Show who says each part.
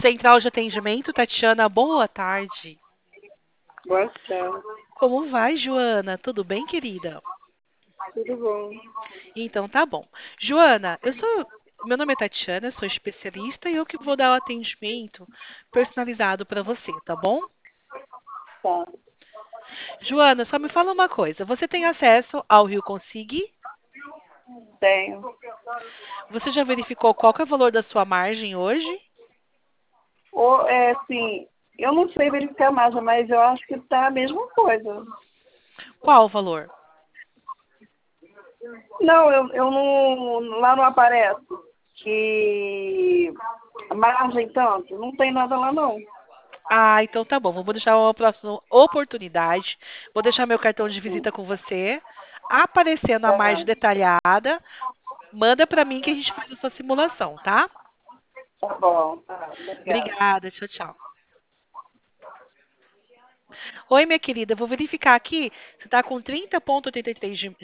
Speaker 1: Central de Atendimento, Tatiana, boa tarde.
Speaker 2: Boa tarde.
Speaker 1: Como vai, Joana? Tudo bem, querida?
Speaker 2: Tudo bom?
Speaker 1: Então tá bom. Joana, meu nome é Tatiana, sou especialista e eu que vou dar o atendimento personalizado para você, tá bom?
Speaker 2: Tá.
Speaker 1: Joana, só me fala uma coisa. Você tem acesso ao Rio Consig?
Speaker 2: Tenho.
Speaker 1: Você já verificou qual que é o valor da sua margem hoje?
Speaker 2: Assim, eu não sei verificar mais, mas eu acho que tá a mesma coisa.
Speaker 1: Qual o valor?
Speaker 2: Não, eu não. Lá não aparece que a margem tanto. Não tem nada lá, não.
Speaker 1: Ah, então tá bom. Vou deixar uma próxima oportunidade. Vou deixar meu cartão de visita com você. Aparecendo a
Speaker 2: Tá,
Speaker 1: margem detalhada, manda para mim que a gente faz a sua simulação, tá?
Speaker 2: tá bom. Tá, obrigada.
Speaker 1: Obrigada, tchau, tchau. Oi, minha querida, eu vou verificar aqui. Você está com 30,83 de